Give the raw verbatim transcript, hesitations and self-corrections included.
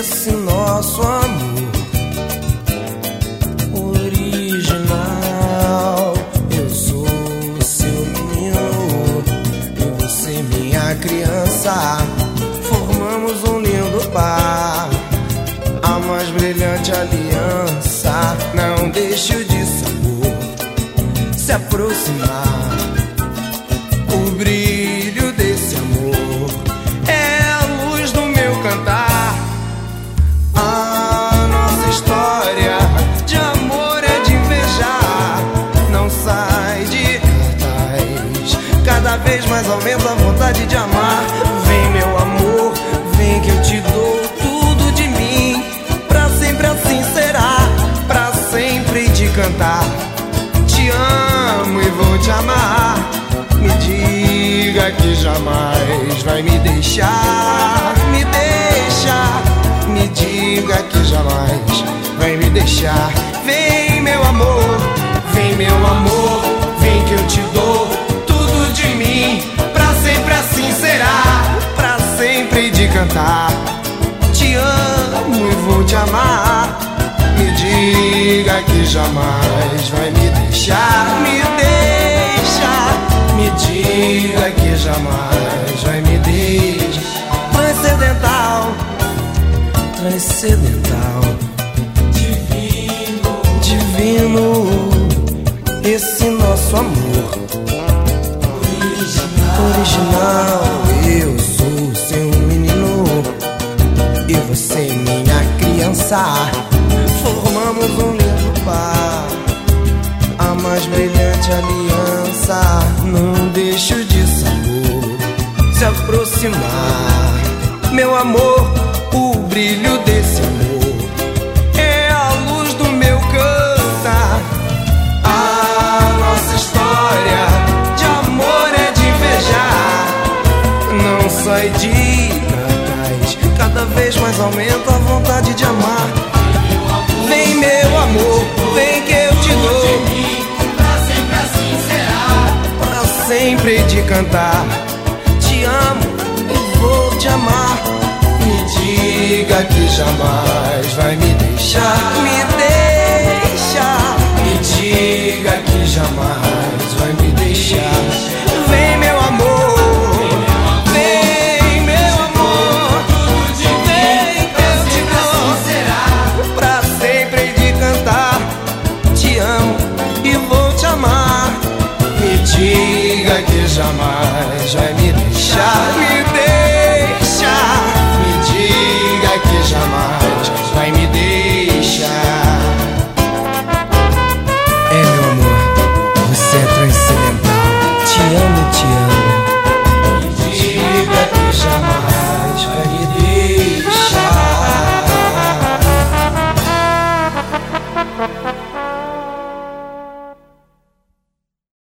esse nosso amor original. Eu sou seu menino e você minha criança. Formamos um lindo par, a mais brilhante aliança. Não deixe o dissabor se aproximar. O brilho desse amor é a luz do meu cantar. A nossa história de amor é de invejar. Não sai de cartaz, cada vez mais aumenta a vontade de amar. Vem meu amor, vem que eu te dou tudo de mim. Pra sempre assim será, pra sempre te cantar. Te amo e vou te amar. Me diga que jamais vai me deixar. Me deixa, me diga que jamais vai me deixar. Vem meu amor, vem meu amor, vem que eu te dou tudo de mim. Pra sempre assim será, pra sempre de cantar. Te amo e vou te amar. Me diga que jamais vai me deixar. Me deixa, me diga que jamais vai me deixar. Transcendental, transcendental, divino, divino, esse nosso amor original. Eu sou seu menino e você minha criança. Formamos um lindo par, a mais brilhante aliança. Não deixe o dissabor se aproximar. Meu amor, o brilho desse amor é a luz do meu cantar. A nossa história de amor é de invejar. Não sai de cartaz, cada vez mais aumenta a vontade de amar. Vem meu amor, vem que eu te dou. Pra sempre assim será, Pra sempre de cantar. Te amo e vou te amar. Me diga que jamais vai me deixar. Me deixa, me diga que jamais vai me deixar. Vem meu amor, vem meu amor, vem que eu te dou. Pra sempre de cantar. Te amo e vou te amar. Me diga que jamais vai me